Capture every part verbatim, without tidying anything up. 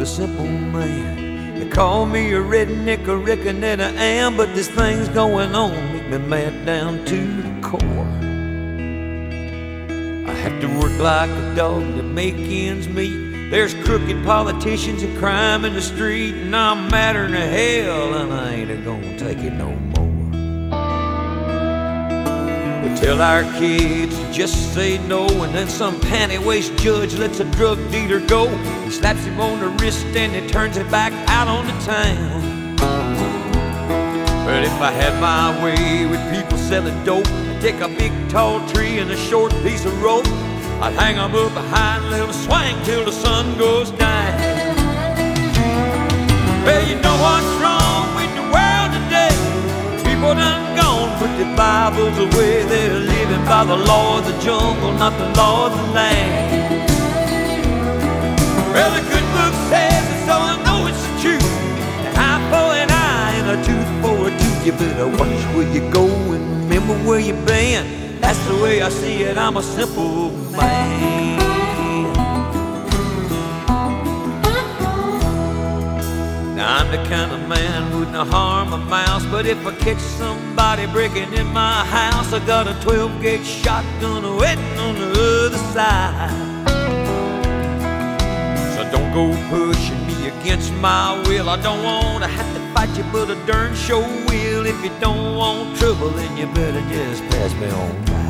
simple man. They call me a redneck, I reckon that I am, but this thing's going on, make me mad down to the core. I have to work like a dog to make ends meet. There's crooked politicians and crime in the street, and I'm madder than hell, and I ain't gonna take it no more. We tell our kids to just say no, and then some panty-waist judge lets a drug dealer go. He slaps him on the wrist and he turns it back out on the town. But if I had my way with people selling dope, I'd take a big tall tree and a short piece of rope. I'd hang them up behind and let them swing till the sun goes down. Well, you know what's wrong with the world today? People done gone, put their Bibles away. They're living by the law of the jungle, not the law of the land. Well, the good book says it, so I know it's the truth. An eye for an eye and a tooth for a tooth. You better watch where you go and remember where you've been. That's the way I see it, I'm a simple man. Now I'm the kind of man who wouldn't harm a mouse, but if I catch somebody breaking in my house, I got a twelve gauge shotgun waiting on the other side. So don't go pushing me against my will. I don't want to have to fight you, but I darn sure will. If you don't want trouble, then you better just pass me on by.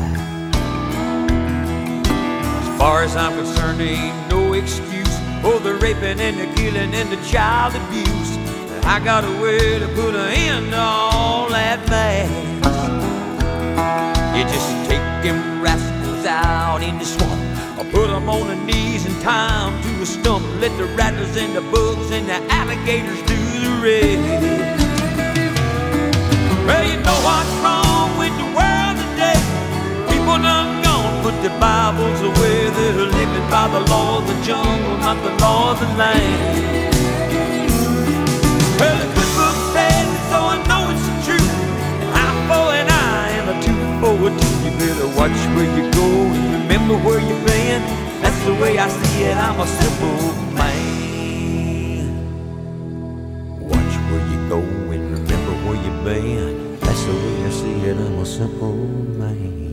As far as I'm concerned, there ain't no excuse for the raping and the killing and the child abuse. And I got a way to put an end to all that mess. You just take them rascals out in the swamp, or put them on their knees and tie them to a stump. Let the rattlers and the bugs and the alligators do the rest. Well, you know what's wrong with the world today? People done gone, put their Bibles away. They're living by the law of the jungle, not the law of the land. Well, the good book says it, so I know it's the truth. An eye for an eye and a tooth for a tooth. You better watch where you go and remember where you've been. That's the way I see it, I'm a simple man. Watch where you go and remember where you've been. That's the way I see it, I'm a simple man.